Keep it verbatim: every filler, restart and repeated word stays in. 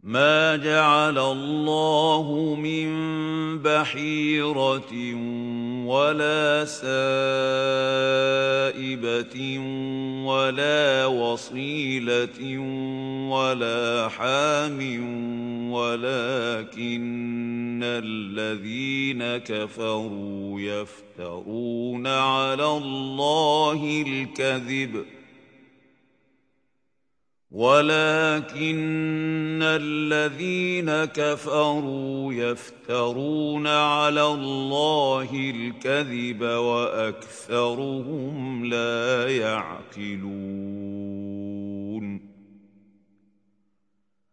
مَا جَعَلَ اللَّهُ مِن بَحِيرَةٍ وَلَا سَائِبَةٍ وَلَا وَصِيلَةٍ وَلَا حَامٍ وَلَٰكِنَّ الَّذِينَ كَفَرُوا يَفْتَرُونَ عَلَى اللَّهِ الْكَذِبَ ولكن الذين كفروا يفترون على الله الكذب وأكثرهم لا يعقلون